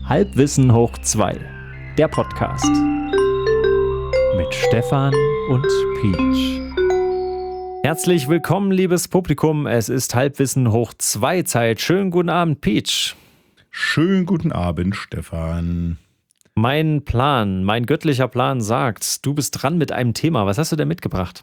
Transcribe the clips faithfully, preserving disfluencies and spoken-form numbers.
Halbwissen hoch zwei, der Podcast mit Stefan und Peach. Herzlich willkommen, liebes Publikum. Es ist Halbwissen hoch zwei Zeit. Schönen guten Abend, Peach. Schönen guten Abend, Stefan. Mein Plan, mein göttlicher Plan sagt, du bist dran mit einem Thema. Was hast du denn mitgebracht?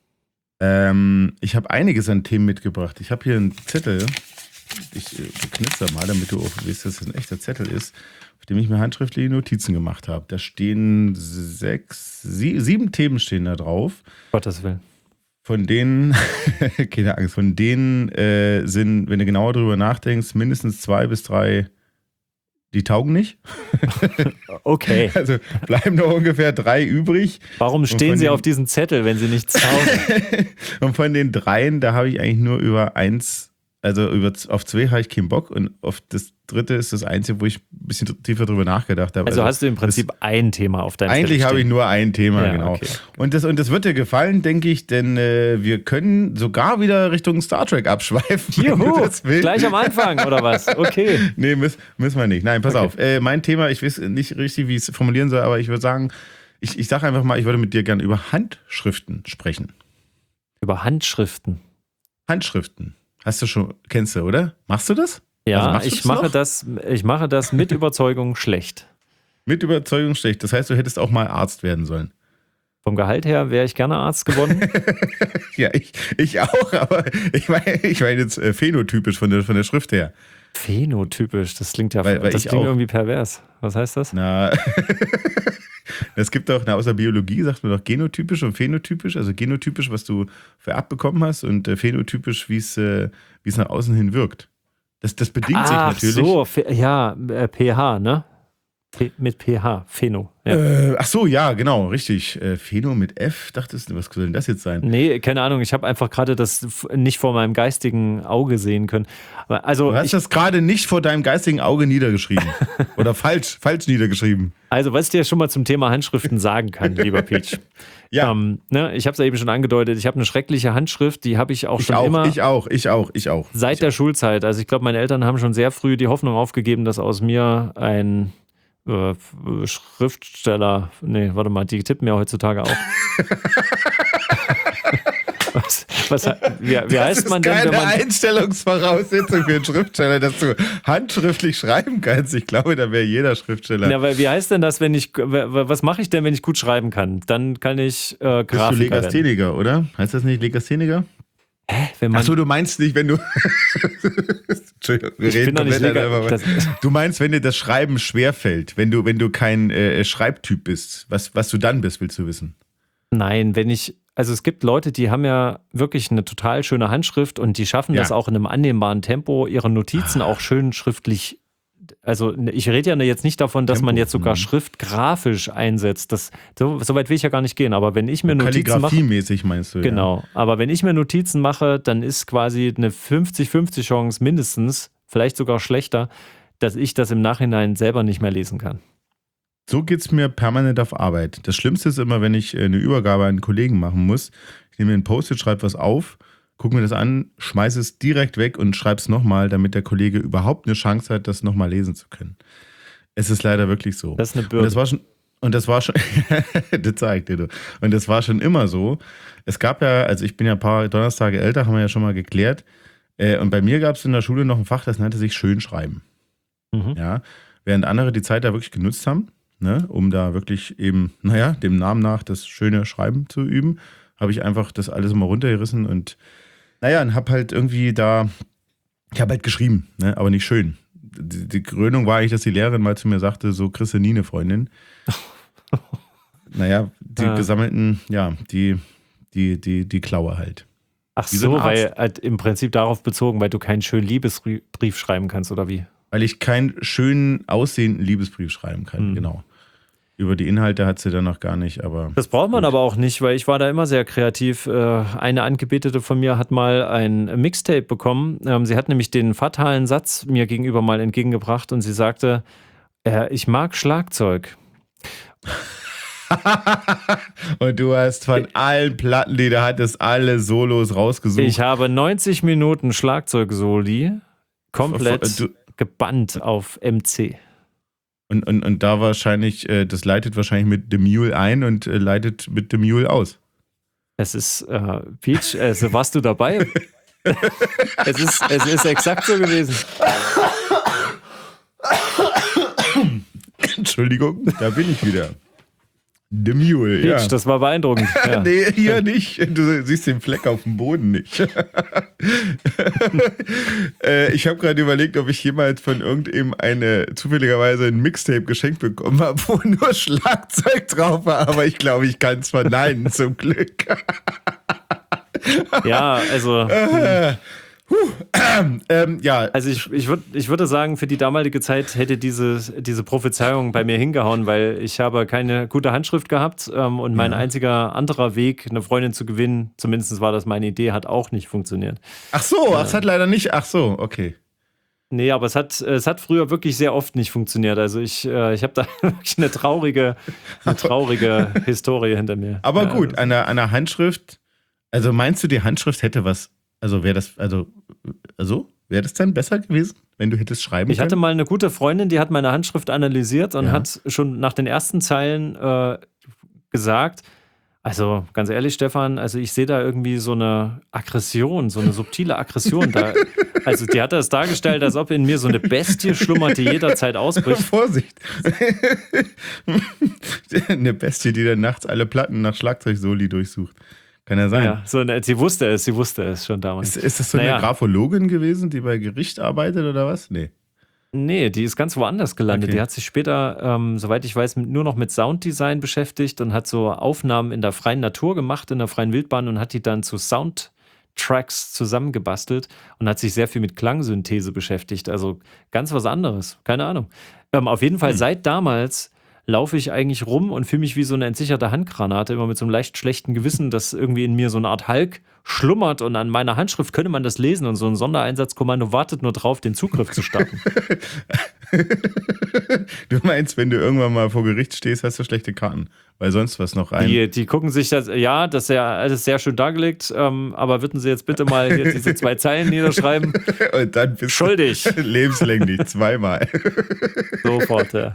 Ähm, ich habe einiges an Themen mitgebracht. Ich habe hier einen Zettel. Ich äh, knitzer mal, damit du auch weißt, dass das ein echter Zettel ist, auf dem ich mir handschriftliche Notizen gemacht habe. Da stehen sechs, sie, sieben Themen stehen da drauf. Gottes Willen. Von denen, keine Angst, von denen äh, sind, wenn du genauer drüber nachdenkst, mindestens zwei bis drei, die taugen nicht. Okay. Also bleiben noch ungefähr drei übrig. Warum stehen sie den, auf diesem Zettel, wenn sie nichts taugen? Und von den dreien, da habe ich eigentlich nur über eins, also über, auf zwei habe ich keinen Bock und auf das dritte ist das einzige, wo ich ein bisschen tiefer drüber nachgedacht habe. Also, also hast du im Prinzip das, ein Thema auf deinem Zettel Eigentlich habe ich nur ein Thema, ja, genau. Okay. Und, das, und das wird dir gefallen, denke ich, denn äh, wir können sogar wieder Richtung Star Trek abschweifen. Juhu, gleich am Anfang, oder was? Okay. Nee, müssen, müssen wir nicht. Nein, pass okay. auf. Äh, mein Thema, ich weiß nicht richtig, wie ich es formulieren soll, aber ich würde sagen, ich, ich sage einfach mal, ich würde mit dir gerne über Handschriften sprechen. Über Handschriften? Handschriften. Hast du schon, kennst du, oder? Machst du das? Ja, also ich, mache das, ich mache das mit Überzeugung schlecht. Mit Überzeugung schlecht. Das heißt, du hättest auch mal Arzt werden sollen. Vom Gehalt her wäre ich gerne Arzt geworden. Ja, ich, ich auch, aber ich meine ich mein jetzt äh, phänotypisch von der, von der Schrift her. Phänotypisch, das klingt ja weil, weil das klingt irgendwie pervers. Was heißt das? Na, es gibt auch, na, außer Biologie sagt man doch genotypisch und phänotypisch. Also genotypisch, was du vererbt bekommen hast, und äh, phänotypisch, wie es äh, wie es nach außen hin wirkt. Das, das bedingt Ach sich natürlich. Ach so, ja, äh, pH, ne? P- mit pH, Phäno. Ja. Äh, ach so, ja, genau, richtig. Äh, Phäno mit F, dachtest du, was soll denn das jetzt sein? Nee, keine Ahnung, ich habe einfach gerade das f- nicht vor meinem geistigen Auge sehen können. Aber also, du hast ich, das gerade nicht vor deinem geistigen Auge niedergeschrieben. Oder falsch, falsch niedergeschrieben. Also, was ich dir schon mal zum Thema Handschriften sagen kann, lieber Peach. Ja. Ähm, ne, ich habe es ja eben schon angedeutet, ich habe eine schreckliche Handschrift, die habe ich auch ich schon auch, immer. Ich auch, ich auch, ich auch. Seit ich der auch. Schulzeit. Also ich glaube, meine Eltern haben schon sehr früh die Hoffnung aufgegeben, dass aus mir ein äh, Schriftsteller, nee, warte mal, die tippen ja heutzutage auch. Was, was, wie, wie heißt man denn, wenn man... Das ist keine Einstellungsvoraussetzung für einen Schriftsteller, dass du handschriftlich schreiben kannst. Ich glaube, da wäre jeder Schriftsteller. Ja, weil wie heißt denn das, wenn ich, was mache ich denn, wenn ich gut schreiben kann? Dann kann ich äh, Grafiker Bist du Legastheniker, oder? Heißt das nicht Legastheniker? Hä? Wenn man Achso, du meinst nicht, wenn du... Entschuldigung, wir ich reden bin doch nicht komplett lega- einfach. das, Du meinst, wenn dir das Schreiben schwerfällt, wenn du, wenn du kein äh, Schreibtyp bist, was, was du dann bist, willst du wissen? Nein, wenn ich, also es gibt Leute, die haben ja wirklich eine total schöne Handschrift und die schaffen Ja. das auch in einem annehmbaren Tempo, ihre Notizen auch schön schriftlich. Also ich rede ja jetzt nicht davon, dass Tempo, man jetzt sogar mhm. Schrift grafisch einsetzt. Das, so, so weit will ich ja gar nicht gehen. Aber wenn ich mir Notizen mache, Kalligrafiemäßig meinst du, genau. ja. Aber wenn ich mir Notizen mache, dann ist quasi eine fünfzig fünfzig Chance mindestens, vielleicht sogar schlechter, dass ich das im Nachhinein selber nicht mehr lesen kann. So geht es mir permanent auf Arbeit. Das Schlimmste ist immer, wenn ich eine Übergabe an einen Kollegen machen muss. Ich nehme mir ein Post-it, schreibe was auf, gucke mir das an, schmeiße es direkt weg und schreibe es nochmal, damit der Kollege überhaupt eine Chance hat, das nochmal lesen zu können. Es ist leider wirklich so. Das ist eine Und Bürde. das war schon, und das war schon, das zeigt dir du. Und das war schon immer so. Es gab ja, also ich bin ja ein paar Donnerstage älter, haben wir ja schon mal geklärt. Äh, und bei mir gab es in der Schule noch ein Fach, das nannte sich Schönschreiben. Mhm. Ja, während andere die Zeit da wirklich genutzt haben, ne, um da wirklich eben, naja, dem Namen nach das schöne Schreiben zu üben, habe ich einfach das alles immer runtergerissen und naja, und habe halt irgendwie da, ich habe halt geschrieben, ne, aber nicht schön. Die, die Krönung war eigentlich, dass die Lehrerin mal zu mir sagte, so kriegst du nie eine Freundin. Naja, die Ah. gesammelten, ja, die, die, die, die Klaue halt. Ach Wie so so, ein weil Arzt. halt im Prinzip darauf bezogen, weil du keinen schönen Liebesbrief schreiben kannst, oder wie? Weil ich keinen schönen aussehenden Liebesbrief schreiben kann, Mhm. genau. Über die Inhalte hat sie dann noch gar nicht, aber... Das braucht man Gut. aber auch nicht, weil ich war da immer sehr kreativ. Äh, Eine Angebetete von mir hat mal ein Mixtape bekommen. Ähm, Sie hat nämlich den fatalen Satz mir gegenüber mal entgegengebracht und sie sagte, äh, ich mag Schlagzeug. Und du hast von allen Platten, die du hattest, alle Solos rausgesucht. Ich habe neunzig Minuten Schlagzeug-Soli komplett Du- gebannt auf M C. Und, und, und da wahrscheinlich, äh, das leitet wahrscheinlich mit The Mule ein und äh, leitet mit The Mule aus. Es ist, äh, Peach, also warst du dabei? es, ist, es ist exakt so gewesen. Entschuldigung, da bin ich wieder. The Mule, Peach, ja. das war beeindruckend. Ja. Nee, hier nicht. Du siehst den Fleck auf dem Boden nicht. äh, ich habe gerade überlegt, ob ich jemals von irgendjemandem eine zufälligerweise ein Mixtape geschenkt bekommen habe, wo nur Schlagzeug drauf war, aber ich glaube, ich kann es verneinen, zum Glück. Ja, also. Äh, huh, ähm, ähm, ja. Also ich, ich, würd, ich würde sagen, für die damalige Zeit hätte diese, diese Prophezeiung bei mir hingehauen, weil ich habe keine gute Handschrift gehabt ähm, und mein Ja. einziger anderer Weg, eine Freundin zu gewinnen, zumindest war das meine Idee, hat auch nicht funktioniert. Ach so, ach, es hat leider nicht. Ach so, okay. Nee, aber es hat, es hat früher wirklich sehr oft nicht funktioniert. Also ich, äh, ich habe da wirklich eine traurige, eine traurige Historie hinter mir. Aber Ja, gut, an der, an der Handschrift, also meinst du, die Handschrift hätte was, also wäre das, also, also wäre das dann besser gewesen, wenn du hättest schreiben Ich können? hatte mal eine gute Freundin, die hat meine Handschrift analysiert und Ja. hat schon nach den ersten Zeilen äh, gesagt, also ganz ehrlich, Stefan, also ich sehe da irgendwie so eine Aggression, so eine subtile Aggression. Da, also die hat das dargestellt, als ob in mir so eine Bestie schlummert, die jederzeit ausbricht. Vorsicht. Eine Bestie, die dann nachts alle Platten nach Schlagzeugsoli durchsucht. Kann ja sein. Ja, so eine, sie wusste es, sie wusste es schon damals. Ist, ist das so Naja. eine Graphologin gewesen, die bei Gericht arbeitet oder was? Nee. Nee, die ist ganz woanders gelandet. Okay. Die hat sich später, ähm, soweit ich weiß, mit, nur noch mit Sounddesign beschäftigt und hat so Aufnahmen in der freien Natur gemacht, in der freien Wildbahn und hat die dann zu Soundtracks zusammengebastelt und hat sich sehr viel mit Klangsynthese beschäftigt. Also ganz was anderes. Keine Ahnung. Ähm, auf jeden Fall Hm. seit damals laufe ich eigentlich rum und fühle mich wie so eine entsicherte Handgranate, immer mit so einem leicht schlechten Gewissen, dass irgendwie in mir so eine Art Hulk schlummert und an meiner Handschrift könnte man das lesen und so ein Sondereinsatzkommando wartet nur drauf, den Zugriff zu starten. Du meinst, wenn du irgendwann mal vor Gericht stehst, hast du schlechte Karten, weil sonst was noch rein. Die, die gucken sich das, ja, das ist ja alles sehr schön dargelegt, ähm, aber würden Sie jetzt bitte mal hier diese zwei Zeilen niederschreiben? Und dann bist Schuldig. du lebenslänglich zweimal. Sofort, ja.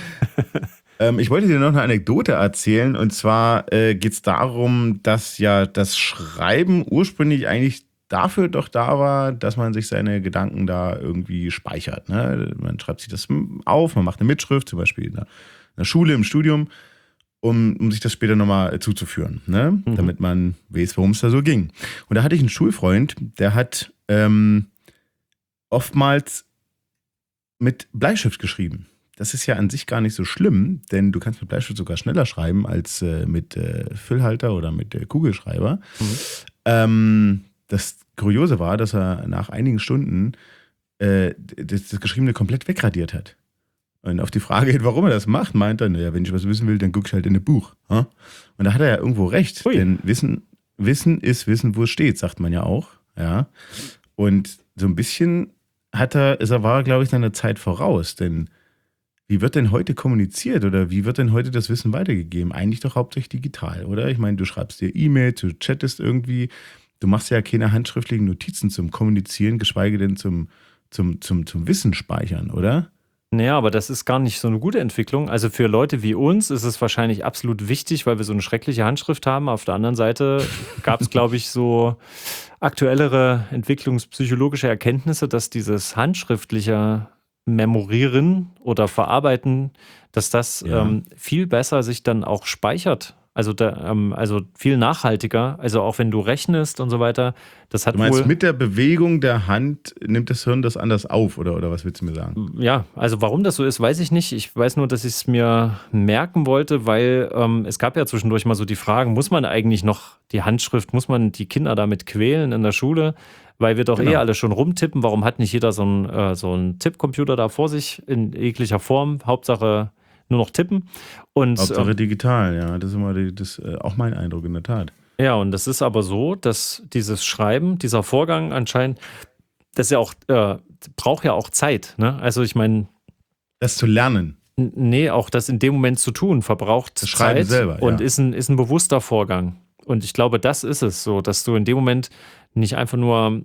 Ähm, ich wollte dir noch eine Anekdote erzählen, und zwar äh, geht es darum, dass ja das Schreiben ursprünglich eigentlich dafür doch da war, dass man sich seine Gedanken da irgendwie speichert. Ne? Man schreibt sich das auf, man macht eine Mitschrift, zum Beispiel in der, in der Schule, im Studium, um, um sich das später nochmal zuzuführen, ne? Mhm. Damit man weiß, worum es da so ging. Und da hatte ich einen Schulfreund, der hat ähm, oftmals mit Bleistift geschrieben. Das ist ja an sich gar nicht so schlimm, denn du kannst mit Bleistift sogar schneller schreiben als äh, mit äh, Füllhalter oder mit äh, Kugelschreiber. Mhm. Ähm, das Kuriose war, dass er nach einigen Stunden äh, das, das Geschriebene komplett wegradiert hat. Und auf die Frage, warum er das macht, meint er, naja, wenn ich was wissen will, dann guck ich halt in ein Buch. Ha? Und da hat er ja irgendwo recht, Ui. denn Wissen, Wissen ist Wissen, wo es steht, sagt man ja auch. Ja. Und so ein bisschen hat er, ist er war, glaube ich, seiner Zeit voraus, denn wie wird denn heute kommuniziert oder wie wird denn heute das Wissen weitergegeben? Eigentlich doch hauptsächlich digital, oder? Ich meine, du schreibst dir E-Mail, du chattest irgendwie, du machst ja keine handschriftlichen Notizen zum Kommunizieren, geschweige denn zum, zum, zum, zum Wissen speichern, oder? Naja, aber das ist gar nicht so eine gute Entwicklung. Also für Leute wie uns ist es wahrscheinlich absolut wichtig, weil wir so eine schreckliche Handschrift haben. Auf der anderen Seite gab es, glaube ich, so aktuellere entwicklungspsychologische Erkenntnisse, dass dieses handschriftliche Memorieren oder Verarbeiten, dass das Ja. ähm, viel besser sich dann auch speichert. Also, da, ähm, also viel nachhaltiger. Also auch wenn du rechnest und so weiter. Das hat Du meinst, wohl. mit der Bewegung der Hand nimmt das Hirn das anders auf, oder, oder was willst du mir sagen? Ja, also warum das so ist, weiß ich nicht. Ich weiß nur, dass ich es mir merken wollte, weil ähm, es gab ja zwischendurch mal so die Fragen, muss man eigentlich noch die Handschrift, muss man die Kinder damit quälen in der Schule? Weil wir doch Genau. eh alle schon rumtippen. Warum hat nicht jeder so einen, äh, so einen Tippcomputer da vor sich in jeglicher Form? Hauptsache nur noch tippen. Und Hauptsache ähm, digital, ja, das ist immer die, das, äh, auch mein Eindruck in der Tat. ja, und das ist aber so, dass dieses Schreiben, dieser Vorgang anscheinend, das ist ja auch, äh, braucht ja auch Zeit. Ne? Also ich meine, Das zu lernen. N- Nee, auch das in dem Moment zu tun, verbraucht Das Schreiben Zeit selber, und ja. ist, ein, ist ein bewusster Vorgang. Und ich glaube, das ist es so, dass du in dem Moment nicht einfach nur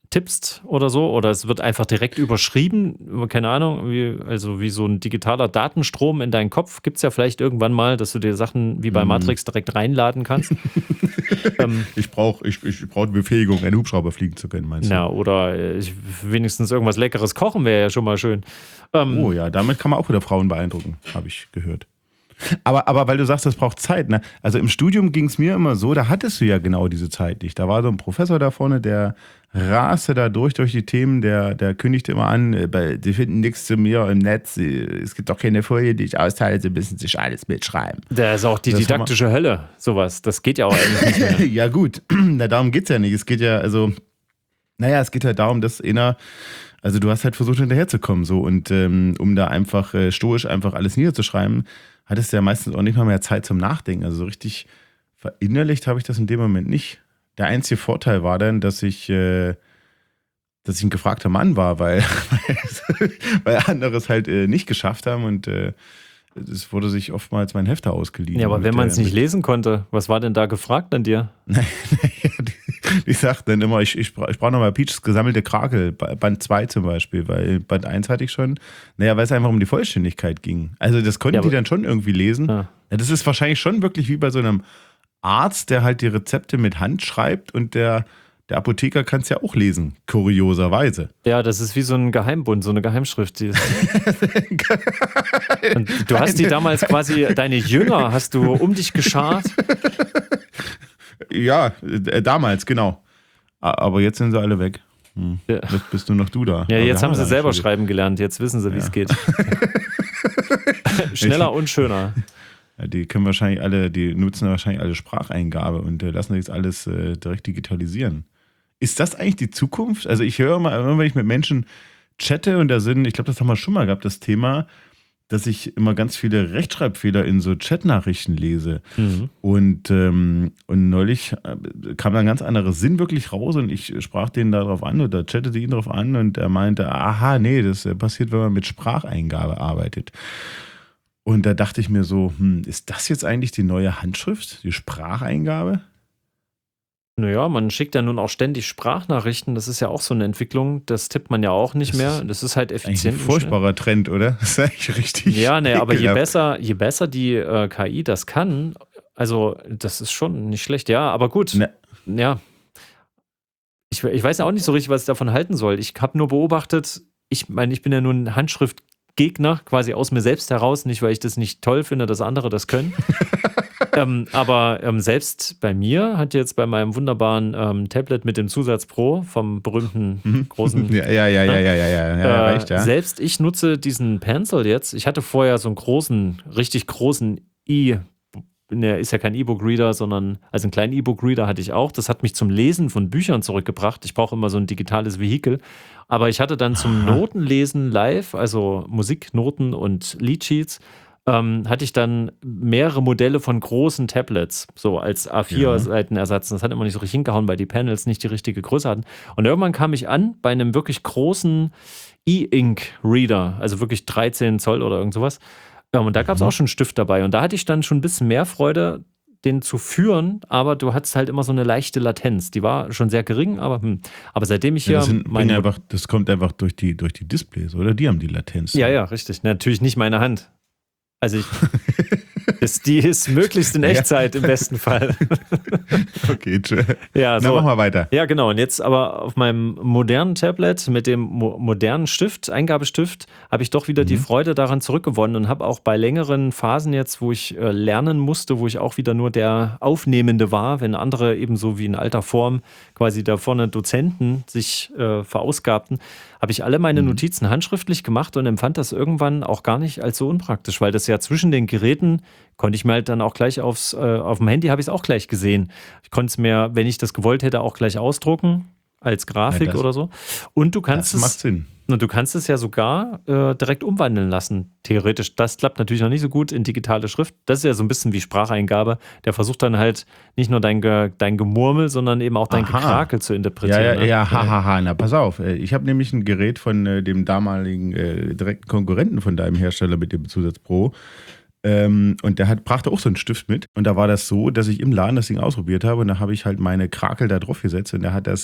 tippst oder so, oder es wird einfach direkt überschrieben, keine Ahnung, wie, also wie so ein digitaler Datenstrom in deinen Kopf, gibt es ja vielleicht irgendwann mal, dass du dir Sachen wie bei Matrix direkt reinladen kannst. ähm, ich brauche ich, ich brauch die Befähigung, einen Hubschrauber fliegen zu können, meinst du? Ja, oder ich, wenigstens irgendwas Leckeres kochen wäre ja schon mal schön. Ähm, oh ja, damit kann man auch wieder Frauen beeindrucken, habe ich gehört. Aber, aber weil du sagst, das braucht Zeit, ne? Also im Studium ging es mir immer so, da hattest du ja genau diese Zeit nicht. Da war so ein Professor da vorne, der raste da durch, durch die Themen, der, der kündigte immer an, die finden nichts zu mir im Netz, es gibt doch keine Folie, die ich austeile, sie müssen sich alles mitschreiben. Da ist auch die das didaktische Hölle, sowas. Das geht ja auch eigentlich nicht mehr. Ja gut, na, darum geht es ja nicht. Es geht ja, also, naja, es geht halt darum, dass inner, also du hast halt versucht hinterherzukommen, so, und ähm, um da einfach äh, stoisch einfach alles niederzuschreiben, hattest du ja meistens auch nicht mal mehr Zeit zum Nachdenken. Also so richtig verinnerlicht habe ich das in dem Moment nicht. Der einzige Vorteil war dann, dass ich, äh, dass ich ein gefragter Mann war, weil, weil andere es halt äh, nicht geschafft haben und äh, es wurde sich oftmals mein Hefter ausgeliehen. Ja, aber wenn man es nicht lesen konnte, was war denn da gefragt an dir? Naja, die, die sagten dann immer, ich, ich, ich brauche nochmal Peaches gesammelte Krakel, Band zwei zum Beispiel, weil Band eins hatte ich schon. Naja, weil es einfach um die Vollständigkeit ging. Also das konnten ja, die dann schon irgendwie lesen. Ja. Ja, das ist wahrscheinlich schon wirklich wie bei so einem Arzt, der halt die Rezepte mit Hand schreibt und der, der Apotheker kann es ja auch lesen, kurioserweise. Ja, das ist wie so ein Geheimbund, so eine Geheimschrift. Die ist und du hast die damals quasi, deine Jünger hast du um dich geschart. Ja, äh, damals, genau. Aber jetzt sind sie alle weg. Hm. Ja. Jetzt bist du noch du da. Ja, aber jetzt haben sie selber schreiben gelernt. Jetzt wissen sie, wie es ja. geht. Schneller und schöner. Ja, die können wahrscheinlich alle, die nutzen wahrscheinlich alle Spracheingabe und äh, lassen jetzt alles äh, direkt digitalisieren. Ist das eigentlich die Zukunft? Also ich höre mal, wenn ich mit Menschen chatte und da sind, ich glaube, das haben wir schon mal gehabt, das Thema, dass ich immer ganz viele Rechtschreibfehler in so Chatnachrichten lese. Mhm. Und, ähm, und neulich kam da ein ganz anderer Sinn wirklich raus und ich sprach den darauf an oder chattete ihn darauf an und er meinte, aha, nee, das passiert, wenn man mit Spracheingabe arbeitet. Und da dachte ich mir so, hm, ist das jetzt eigentlich die neue Handschrift, die Spracheingabe? Naja, man schickt ja nun auch ständig Sprachnachrichten. Das ist ja auch so eine Entwicklung. Das tippt man ja auch nicht das mehr. Das ist halt effizient. Ein furchtbarer Trend, oder? Das ist eigentlich richtig. Ja, ne, aber je besser, je besser die äh, K I das kann, also das ist schon nicht schlecht. Ja, aber gut. Ne. Ja. Ich, ich weiß ja auch nicht so richtig, was ich davon halten soll. Ich habe nur beobachtet, ich meine, ich bin ja nun Handschriftgegner, quasi aus mir selbst heraus. Nicht, weil ich das nicht toll finde, dass andere das können. ähm, aber ähm, selbst bei mir hat jetzt bei meinem wunderbaren ähm, Tablet mit dem Zusatz Pro vom berühmten großen ja, ja, ja, ja, ja, ja, ja, ja, äh, reicht, ja. Selbst ich nutze diesen Pencil jetzt. Ich hatte vorher so einen großen, richtig großen E, ne, ist ja kein E-Book-Reader, sondern also einen kleinen E-Book-Reader hatte ich auch. Das hat mich zum Lesen von Büchern zurückgebracht. Ich brauche immer so ein digitales Vehikel. Aber ich hatte dann zum Aha. Notenlesen live, also Musiknoten und Liedsheets, Ähm, hatte ich dann mehrere Modelle von großen Tablets, so als A vier Seitenersatz. Das hat immer nicht so richtig hingehauen, weil die Panels nicht die richtige Größe hatten. Und irgendwann kam ich an bei einem wirklich großen E-Ink-Reader, also wirklich dreizehn Zoll oder irgend sowas. Ja, und da gab es mhm. auch schon einen Stift dabei. Und da hatte ich dann schon ein bisschen mehr Freude, den zu führen, aber du hattest halt immer so eine leichte Latenz. Die war schon sehr gering, aber, hm. aber seitdem ich hier... Ja, das, sind, mein einfach, das kommt einfach durch die, durch die Displays, oder? Die haben die Latenz. Ja, ja, richtig. Natürlich nicht meine Hand. Also ich, das, die ist möglichst in Echtzeit ja. im besten Fall. Okay, tschö. Ja, so. Na, mach mal weiter. Ja, genau. Und jetzt aber auf meinem modernen Tablet mit dem mo- modernen Stift, Eingabestift, habe ich doch wieder mhm. die Freude daran zurückgewonnen und habe auch bei längeren Phasen jetzt, wo ich äh, lernen musste, wo ich auch wieder nur der Aufnehmende war, wenn andere eben so wie in alter Form quasi da vorne Dozenten sich äh, verausgabten, habe ich alle meine Notizen handschriftlich gemacht und empfand das irgendwann auch gar nicht als so unpraktisch, weil das ja zwischen den Geräten konnte ich mir halt dann auch gleich aufs, äh, auf dem Handy habe ich es auch gleich gesehen. Ich konnte es mir, wenn ich das gewollt hätte, auch gleich ausdrucken als Grafik ja, das, oder so. Und du kannst das macht es Sinn. Und du kannst es ja sogar äh, direkt umwandeln lassen, theoretisch. Das klappt natürlich noch nicht so gut in digitale Schrift. Das ist ja so ein bisschen wie Spracheingabe. Der versucht dann halt nicht nur dein, Ge- dein Gemurmel, sondern eben auch dein Aha. Gekrakel zu interpretieren. Ja, ja, ne? ja, hahaha. Ha, ha. Na, pass auf. Ich habe nämlich ein Gerät von äh, dem damaligen äh, direkten Konkurrenten von deinem Hersteller mit dem Zusatz Pro. Ähm, und der hat, brachte auch so einen Stift mit. Und da war das so, dass ich im Laden das Ding ausprobiert habe und da habe ich halt meine Krakel da drauf gesetzt und der hat das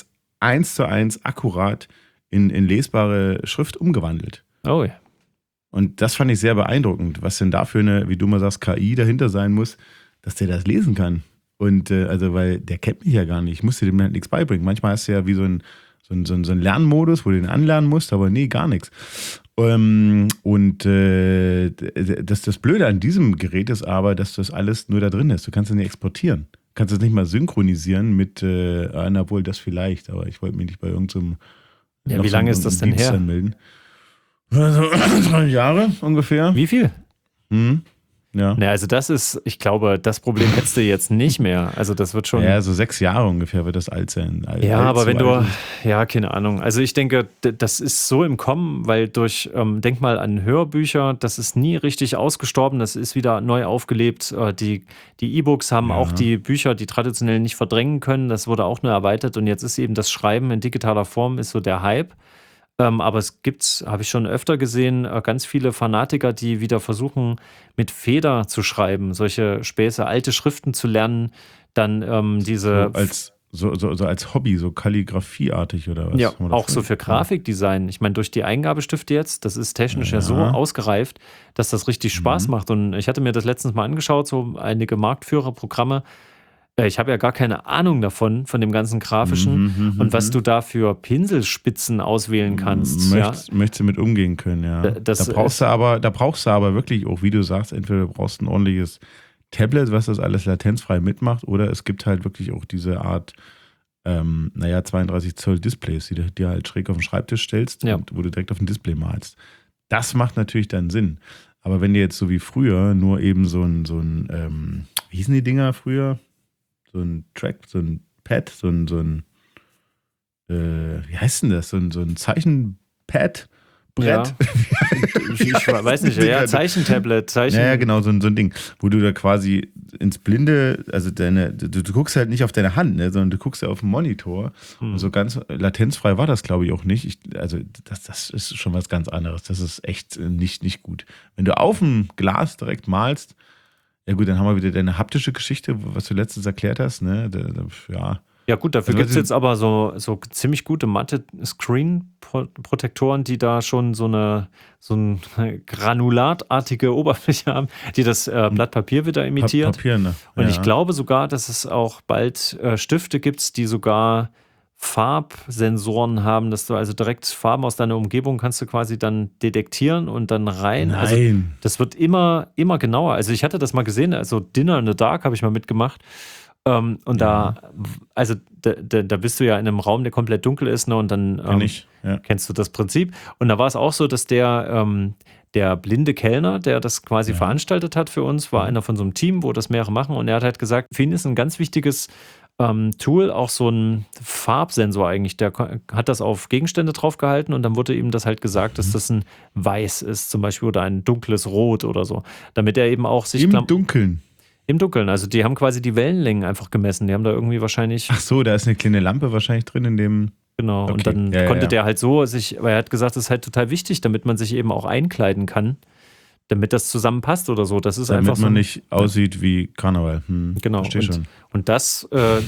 eins zu eins akkurat in, in lesbare Schrift umgewandelt. Oh ja. Und das fand ich sehr beeindruckend, was denn da für eine, wie du mal sagst, K I dahinter sein muss, dass der das lesen kann. Und äh, also, weil der kennt mich ja gar nicht. Ich musste dem halt nichts beibringen. Manchmal hast du ja wie so ein, so ein, so ein, so ein Lernmodus, wo du den anlernen musst, aber nee, gar nichts. Ähm, und äh, das, das Blöde an diesem Gerät ist aber, dass das alles nur da drin ist. Du kannst es nicht exportieren. Du kannst es nicht mal synchronisieren mit, äh, obwohl das vielleicht, aber ich wollte mich nicht bei irgendeinem ja, wie lange ist das denn her? Anmelden. Also drei Jahre ungefähr. Wie viel? Hm. Ja. Na, also das ist, ich glaube, das Problem hättest du jetzt nicht mehr. Also das wird schon... Ja, so sechs Jahre ungefähr wird das alt sein. Alt, ja, alt, aber wenn so du... alt. Ja, keine Ahnung. Also ich denke, das ist so im Kommen, weil durch, ähm, denk mal an Hörbücher, das ist nie richtig ausgestorben, das ist wieder neu aufgelebt. Äh, die die E-Books haben Ja. auch die Bücher, die traditionell nicht verdrängen können, das wurde auch nur erweitert und jetzt ist eben das Schreiben in digitaler Form ist so der Hype. Ähm, aber es gibt, habe ich schon öfter gesehen, äh, ganz viele Fanatiker, die wieder versuchen, mit Feder zu schreiben, solche Späße, alte Schriften zu lernen, dann ähm, diese... So als, so, so, so als Hobby, so kalligrafieartig oder was? Ja, Oder auch was? so für Grafikdesign. Ich meine, durch die Eingabestifte jetzt, das ist technisch ja, Ja. so ausgereift, dass das richtig Spaß Mhm. macht. Und ich hatte mir das letztens mal angeschaut, so einige Marktführerprogramme. Äh, Ich habe ja gar keine Ahnung davon, von dem ganzen Grafischen Mhm, mhm, und was mhm. du da für Pinselspitzen auswählen kannst. Ja. Möchtest, möchtest du mit umgehen können, ja. Da- das da brauchst ist- du aber, da brauchst du aber wirklich auch, wie du sagst, entweder du brauchst ein ordentliches Tablet, was das alles latenzfrei mitmacht, oder es gibt halt wirklich auch diese Art, ähm, naja, zweiunddreißig Zoll Displays, die du dir halt schräg auf den Schreibtisch stellst Ja. und wo du direkt auf dem Display malst. Das macht natürlich dann Sinn. Aber wenn dir jetzt so wie früher nur eben so ein, so ein, ähm, wie hießen die Dinger früher? So ein Track, so ein Pad, so ein, so ein, äh, wie heißt denn das? So ein, so ein Zeichenpad? Brett? Ich, ich weiß nicht, ja, Zeichentablet, Zeichen. Ja, ja, genau, so ein, so ein Ding, wo du da quasi ins Blinde, also deine, du, du guckst halt nicht auf deine Hand, ne, sondern du guckst ja auf den Monitor. Hm. Und so ganz latenzfrei war das, glaube ich, auch nicht. Ich, also, das, das ist schon was ganz anderes. Das ist echt nicht, nicht gut. Wenn du auf dem Glas direkt malst, ja gut, dann haben wir wieder deine haptische Geschichte, was du letztens erklärt hast, ne? Da, da, ja. Ja gut, dafür Also, gibt es was jetzt aber so, so ziemlich gute matte Screen-Protektoren, die da schon so eine, so eine granulatartige Oberfläche haben, die das äh, Blatt Papier wieder Pa- imitiert. Papier, ne? Und ja. ich glaube sogar, dass es auch bald äh, Stifte gibt, die sogar Farbsensoren haben, dass du also direkt Farben aus deiner Umgebung kannst du quasi dann detektieren und dann rein. Nein. Also das wird immer, immer genauer. Also ich hatte das mal gesehen, also Dinner in the Dark habe ich mal mitgemacht. Ähm, und Ja. da, also da, da, da bist du ja in einem Raum, der komplett dunkel ist, ne? Und dann Kenn ähm, ich, ja. kennst du das Prinzip. Und da war es auch so, dass der, ähm, der blinde Kellner, der das quasi Ja. veranstaltet hat für uns, war Mhm. einer von so einem Team, wo das mehrere machen. Und er hat halt gesagt, für ihn ist ein ganz wichtiges ähm, Tool auch so ein Farbsensor eigentlich. Der ko- hat das auf Gegenstände draufgehalten und dann wurde ihm das halt gesagt, dass das ein Weiß ist zum Beispiel oder ein dunkles Rot oder so. Damit er eben auch sich Im Klam- Dunkeln. im Dunkeln. Also die haben quasi die Wellenlängen einfach gemessen. Die haben da irgendwie wahrscheinlich, Ach so, da ist eine kleine Lampe wahrscheinlich drin in dem. genau. okay. Und dann Ja, ja, konnte ja. der halt so sich, aber er hat gesagt, das ist halt total wichtig, damit man sich eben auch einkleiden kann, damit das zusammenpasst oder so. Das ist Damit einfach so. man ein- nicht aussieht wie Karneval. Hm, Genau. Verstehe Und, schon. und das, äh,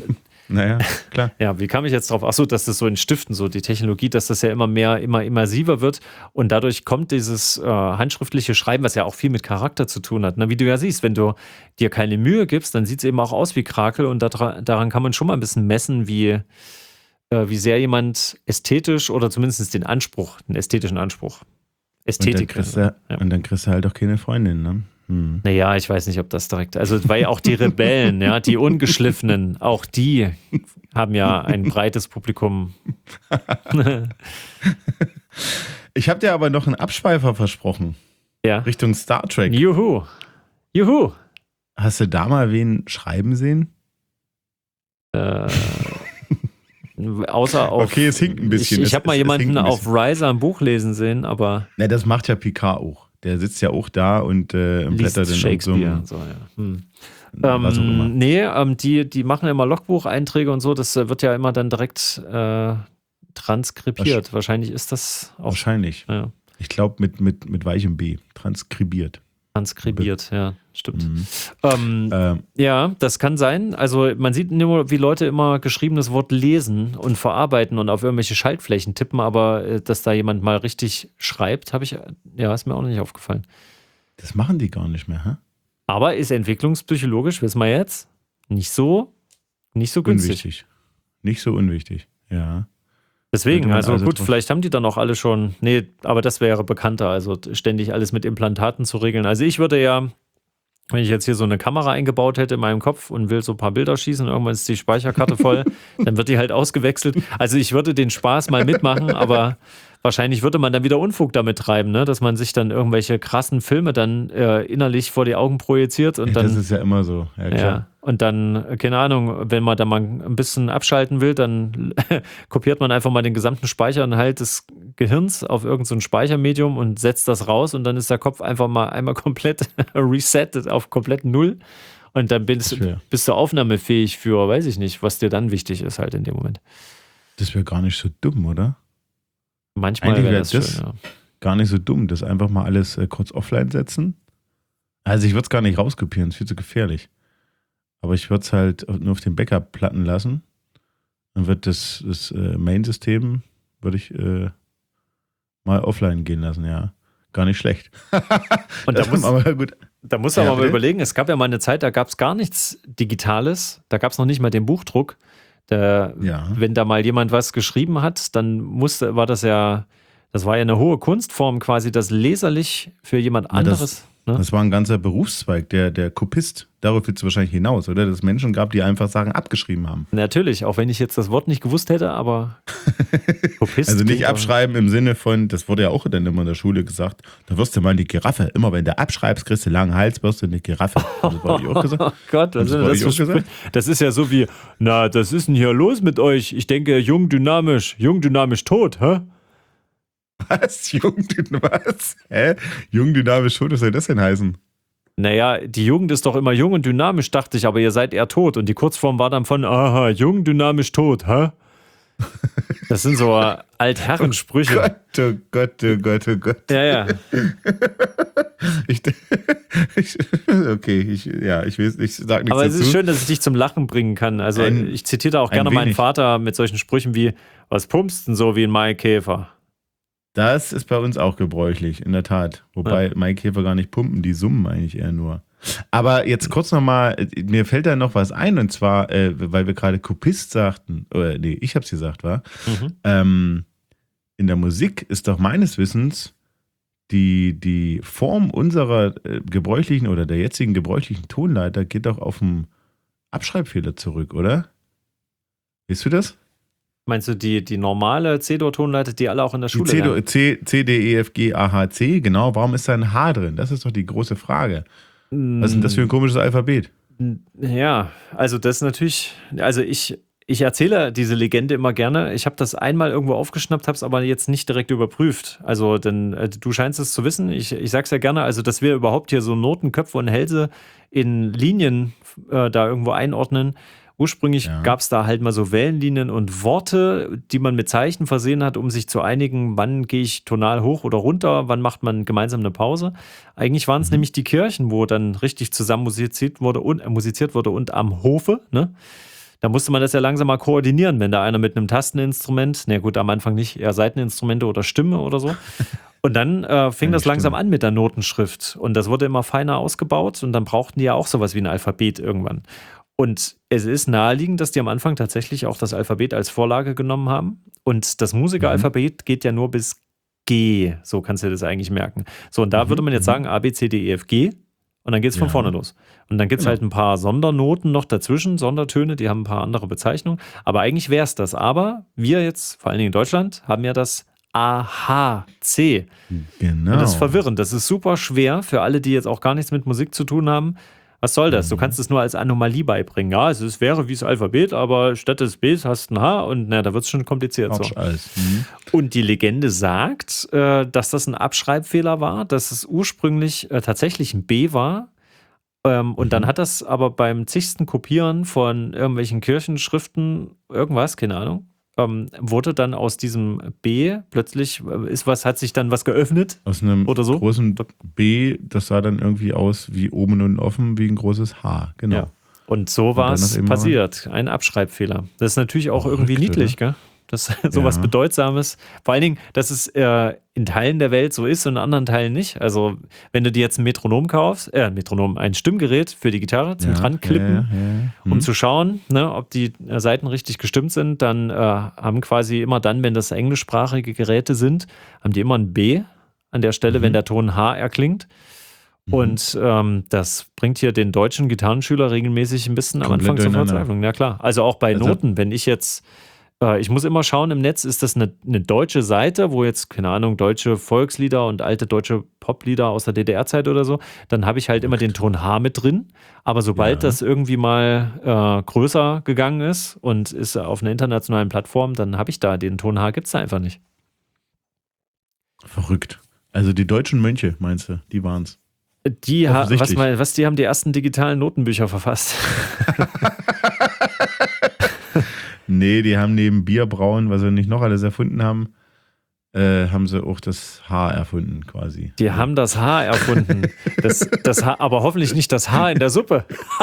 Naja, klar. ja, wie kam ich jetzt drauf? Achso, dass das so in Stiften, so die Technologie, dass das ja immer mehr, immer immersiver wird und dadurch kommt dieses äh, handschriftliche Schreiben, was ja auch viel mit Charakter zu tun hat. Ne? Wie du ja siehst, wenn du dir keine Mühe gibst, dann sieht es eben auch aus wie Krakel und datra- daran kann man schon mal ein bisschen messen, wie, äh, wie sehr jemand ästhetisch oder zumindest den Anspruch, den ästhetischen Anspruch. Und dann, Ästhetik. kriegst du, Ja. und dann kriegst du halt auch keine Freundin, ne? Hm. Naja, ich weiß nicht, ob das direkt. Also, weil auch die Rebellen, ja, die Ungeschliffenen, auch die haben ja ein breites Publikum. Ich habe dir aber noch einen Abschweifer versprochen. Ja. Richtung Star Trek. Juhu. Juhu. Hast du da mal wen schreiben sehen? Äh, außer auf. Okay, es hinkt ein bisschen. Ich, Es- ich habe mal es- es jemanden hinkt ein auf bisschen. Riser ein Buch lesen sehen, aber Ne, das macht ja Picard auch. Der sitzt ja auch da und äh, liest blättert in Shakespeare. irgendeinem- So, ja. Hm. was auch immer. Ähm, nee, ähm, die, die machen immer Logbucheinträge und so. Das äh, wird ja immer dann direkt äh, transkribiert. Wahrscheinlich ist das auch. Wahrscheinlich. Ja. Ich glaube mit, mit, mit weichem B. Transkribiert. Transkribiert, ja, stimmt. Mhm. Ähm, Ähm, ja, das kann sein. Also man sieht nur, wie Leute immer geschriebenes Wort lesen und verarbeiten und auf irgendwelche Schaltflächen tippen, aber äh, dass da jemand mal richtig schreibt, habe ich, ja, ist mir auch nicht aufgefallen. das machen die gar nicht mehr, hä? Aber ist entwicklungspsychologisch, wissen wir jetzt, nicht so, nicht so günstig. Unwichtig. Nicht so unwichtig, ja. Deswegen, Könnte man also also gut, drauf- vielleicht haben die dann auch alle schon, nee, aber das wäre bekannter, also ständig alles mit Implantaten zu regeln. Also ich würde ja, wenn ich jetzt hier so eine Kamera eingebaut hätte in meinem Kopf und will so ein paar Bilder schießen und irgendwann ist die Speicherkarte voll, dann wird die halt ausgewechselt. Also ich würde den Spaß mal mitmachen, aber wahrscheinlich würde man dann wieder Unfug damit treiben, ne? Dass man sich dann irgendwelche krassen Filme dann äh, innerlich vor die Augen projiziert und Ja, dann... das ist ja immer so, ja klar. Ja, und dann, keine Ahnung, wenn man da mal ein bisschen abschalten will, dann kopiert man einfach mal den gesamten Speicherinhalt des Gehirns auf irgendein so ein Speichermedium und setzt das raus und dann ist der Kopf einfach mal einmal komplett resettet auf komplett Null und dann bist, Das wär- bist du aufnahmefähig für, weiß ich nicht, was dir dann wichtig ist halt in dem Moment. Das wäre gar nicht so dumm, oder? Manchmal Eigentlich wäre wär das, das- schön, ja. Gar nicht so dumm, das einfach mal alles äh, kurz offline setzen. Also ich würde es gar nicht rauskopieren, es ist viel zu gefährlich. Aber ich würde es halt nur auf den Backup-Platten lassen. Dann wird das, das äh, Main-System, würde ich äh, mal offline gehen lassen, ja. Gar nicht schlecht. Und da Das muss, aber gut. Da muss man Ja, aber mal bitte? überlegen, es gab ja mal eine Zeit, da gab es gar nichts Digitales, da gab es noch nicht mal den Buchdruck. Da, Ja. Wenn da mal jemand was geschrieben hat, dann musste, war das ja, das war ja eine hohe Kunstform, quasi das leserlich für jemand Ja, das- anderes. Ne? Das war ein ganzer Berufszweig, der, der Kopist. Darauf willst du wahrscheinlich hinaus, oder? Dass es Menschen gab, die einfach Sachen abgeschrieben haben. Natürlich, auch wenn ich jetzt das Wort nicht gewusst hätte, aber Kopist Also nicht klingt auch- abschreiben im Sinne von, das wurde ja auch dann immer in der Schule gesagt, da wirst du mal eine Giraffe. Immer wenn du abschreibst, kriegst du langen Hals, wirst du eine Giraffe. Das war ich auch gesagt. Oh Gott, was Hast du ist bei das euch für auch gesagt? Sprüche? Das ist ja so wie, na, das ist denn hier los mit euch? Ich denke, jung, dynamisch, jung, dynamisch, tot, hä? Was? Jung, was? Hä? Jung, dynamisch, tot, was soll das denn heißen? Naja, die Jugend ist doch immer jung und dynamisch, dachte ich, aber ihr seid eher tot. Und die Kurzform war dann von, aha, jung, dynamisch, tot, hä? Das sind so Altherrensprüche. Gott, oh Gott, oh Gott, oh Gott. Ja, ja. Ich, ich, okay, ich, ja, ich will, ich sag nichts Aber es dazu. ist schön, dass ich dich zum Lachen bringen kann. Also Ein- ich zitiere da auch ein gerne meinen wenig. Vater mit solchen Sprüchen wie, was pumpst denn so wie ein Maikäfer? Das ist bei uns auch gebräuchlich, in der Tat. Wobei Maikäfer gar nicht pumpen, die summen eigentlich eher nur. Aber jetzt kurz nochmal, mir fällt da noch was ein, und zwar, äh, weil wir gerade Kopist sagten, oder nee, ich hab's gesagt, war. Mhm. Ähm, in der Musik ist doch meines Wissens die, die Form unserer äh, gebräuchlichen oder der jetzigen gebräuchlichen Tonleiter geht doch auf einen Abschreibfehler zurück, oder? Weißt du das? Meinst du die, die normale C-Dur-Tonleiter, die alle auch in der Die Schule C, lernen? C, C, D, E, F, G, A, H, C, genau. Warum ist da ein H drin? Das ist doch die große Frage. Was ist denn das für ein komisches Alphabet? Ja, also das ist natürlich, also ich, ich erzähle diese Legende immer gerne. Ich habe das einmal irgendwo aufgeschnappt, habe es aber jetzt nicht direkt überprüft. Also denn äh, du scheinst es zu wissen. Ich, ich sag's ja gerne, also dass wir überhaupt hier so Noten, Köpfe und Hälse in Linien äh, da irgendwo einordnen. Ursprünglich Ja. gab es da halt mal so Wellenlinien und Worte, die man mit Zeichen versehen hat, um sich zu einigen, wann gehe ich tonal hoch oder runter, wann macht man gemeinsam eine Pause. Eigentlich waren es Mhm. nämlich die Kirchen, wo dann richtig zusammen musiziert wurde und, äh, musiziert wurde und am Hofe, ne? Da musste man das ja langsam mal koordinieren, wenn da einer mit einem Tasteninstrument, na gut, am Anfang nicht, eher Saiteninstrumente oder Stimme oder so. Und dann äh, fing Ja, das langsam Stimme. an mit der Notenschrift. Und das wurde immer feiner ausgebaut und dann brauchten die ja auch sowas wie ein Alphabet irgendwann. Und es ist naheliegend, dass die am Anfang tatsächlich auch das Alphabet als Vorlage genommen haben. Und das Musikeralphabet geht ja nur bis G. So kannst du dir das eigentlich merken. So, und da Mhm, würde man jetzt mhm. sagen A, B, C, D, E, F, G. Und dann geht es von Ja. vorne los. Und dann gibt es Genau. halt ein paar Sondernoten noch dazwischen, Sondertöne, die haben ein paar andere Bezeichnungen. Aber eigentlich wäre es das. Aber wir jetzt, vor allen Dingen in Deutschland, haben ja das A H C. Genau. Und das ist verwirrend. Das ist super schwer für alle, die jetzt auch gar nichts mit Musik zu tun haben. Was soll das? Du Mhm. kannst es nur als Anomalie beibringen. Ja, es ist, wäre wie das Alphabet, aber statt des Bs hast du ein H und na, da wird es schon kompliziert. So. Quatsch alles. Mhm. Und die Legende sagt, äh, dass das ein Abschreibfehler war, dass es ursprünglich äh, tatsächlich ein B war. Ähm, und Mhm. dann hat das aber beim zigsten Kopieren von irgendwelchen Kirchenschriften, irgendwas, keine Ahnung, ähm, wurde dann aus diesem B plötzlich, äh, ist was, hat sich dann was geöffnet? Aus einem oder so? großen B, das sah dann irgendwie aus wie oben und offen, wie ein großes H. Genau. Ja. Und so war es passiert. Ein Abschreibfehler. Das ist natürlich auch oh, irgendwie Rückte, niedlich, gell? Das ist sowas ja. Bedeutsames. Vor allen Dingen, dass es äh, in Teilen der Welt so ist und in anderen Teilen nicht. Also, wenn du dir jetzt ein Metronom kaufst, äh, ein Metronom, ein Stimmgerät für die Gitarre zum ja, Dranklippen, ja, ja, ja. Hm. um zu schauen, ne, ob die Saiten richtig gestimmt sind, dann äh, haben quasi immer dann, wenn das englischsprachige Geräte sind, haben die immer ein B an der Stelle, mhm. wenn der Ton H erklingt. Mhm. Und ähm, das bringt hier den deutschen Gitarrenschüler regelmäßig ein bisschen am Anfang zur Verzweiflung. Ja, klar. Also auch bei also, Noten, wenn ich jetzt Ich muss immer schauen im Netz, ist das eine, eine deutsche Seite, wo jetzt, keine Ahnung, deutsche Volkslieder und alte deutsche Poplieder aus der D D R-Zeit oder so, dann habe ich halt immer den Ton H mit drin. Aber sobald ja. das irgendwie mal äh, größer gegangen ist und ist auf einer internationalen Plattform, dann habe ich da den Ton H, gibt es da einfach nicht. Verrückt. Also die deutschen Mönche, meinst du, die waren's? Die, ha- was, mal, was, die haben die ersten digitalen Notenbücher verfasst. Nee, die haben neben Bierbrauen, was sie nicht noch alles erfunden haben, äh, haben sie auch das Haar erfunden quasi. Die haben das Haar erfunden. Das, das Haar, aber hoffentlich nicht das Haar in der Suppe.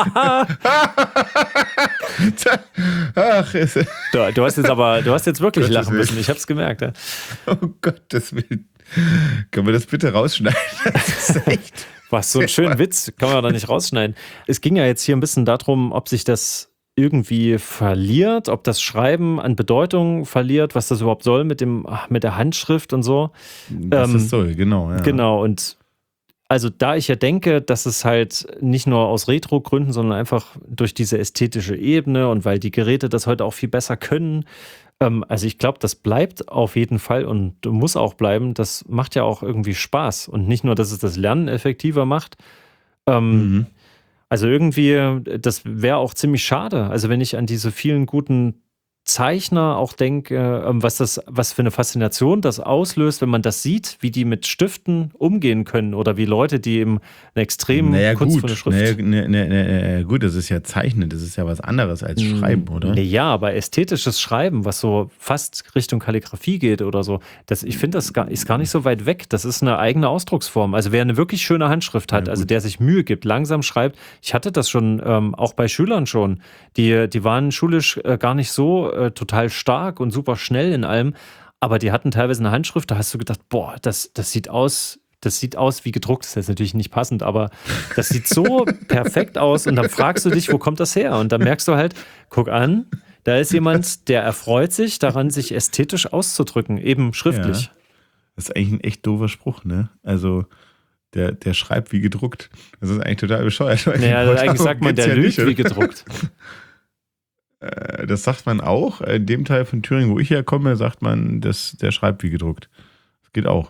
Ach, du, du hast jetzt aber, du hast jetzt wirklich Gottes lachen Willen. müssen. Ich hab's gemerkt. Ja. Oh Gottes Willen. Können wir das bitte rausschneiden? Das ist echt. Was, so ein schöner Witz. Kann man da nicht rausschneiden. Es ging ja jetzt hier ein bisschen darum, ob sich das irgendwie verliert, ob das Schreiben an Bedeutung verliert, was das überhaupt soll mit dem, mit der Handschrift und so. Was ähm, es soll, genau. Ja. Genau, und also da ich ja denke, dass es halt nicht nur aus Retro-Gründen, sondern einfach durch diese ästhetische Ebene und weil die Geräte das heute auch viel besser können, ähm, also ich glaube, das bleibt auf jeden Fall und muss auch bleiben. Das macht ja auch irgendwie Spaß und nicht nur, dass es das Lernen effektiver macht, ähm, mhm. Also irgendwie, das wäre auch ziemlich schade. Also wenn ich an diese vielen guten Zeichner auch denke, was das, was für eine Faszination das auslöst, wenn man das sieht, wie die mit Stiften umgehen können oder wie Leute, die eben eine extrem naja, kunstvolle gut. Schrift... Naja, naja, naja, gut, das ist ja Zeichnen, das ist ja was anderes als Schreiben, oder? Ja, aber ästhetisches Schreiben, was so fast Richtung Kalligrafie geht oder so, das, ich finde, das gar, ist gar nicht so weit weg. Das ist eine eigene Ausdrucksform. Also wer eine wirklich schöne Handschrift hat, ja, also der sich Mühe gibt, langsam schreibt, ich hatte das schon, ähm, auch bei Schülern schon, die, die waren schulisch äh, gar nicht so äh, total stark und super schnell in allem, aber die hatten teilweise eine Handschrift, da hast du gedacht, boah, das, das sieht aus, das sieht aus wie gedruckt, das ist jetzt natürlich nicht passend, aber das sieht so perfekt aus und dann fragst du dich, wo kommt das her? Und dann merkst du halt, guck an, da ist jemand, der erfreut sich daran, sich ästhetisch auszudrücken, eben schriftlich. Ja, das ist eigentlich ein echt doofer Spruch, ne? Also der, der schreibt wie gedruckt. Das ist eigentlich total bescheuert. Naja, also eigentlich sagt man, der ja lügt nicht, wie gedruckt. Das sagt man auch. In dem Teil von Thüringen, wo ich herkomme, sagt man, dass der schreibt wie gedruckt. Das geht auch.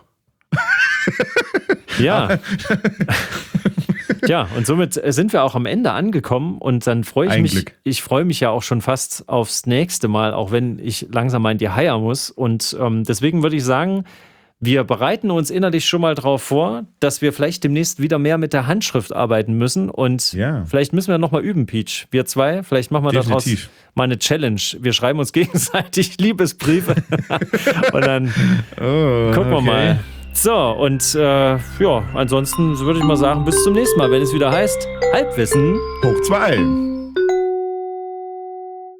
Ja. Ja, und somit sind wir auch am Ende angekommen und dann freue ich Ein mich, Glück. ich freue mich ja auch schon fast aufs nächste Mal, auch wenn ich langsam mal in die Haie muss. Und ähm, deswegen würde ich sagen, wir bereiten uns innerlich schon mal darauf vor, dass wir vielleicht demnächst wieder mehr mit der Handschrift arbeiten müssen und ja. vielleicht müssen wir nochmal üben, Peach. Wir zwei, vielleicht machen wir daraus mal eine Challenge. Wir schreiben uns gegenseitig Liebesbriefe und dann oh, gucken wir okay. mal. So, und äh, ja, ansonsten würde ich mal sagen, bis zum nächsten Mal, wenn es wieder heißt Halbwissen hoch zwei.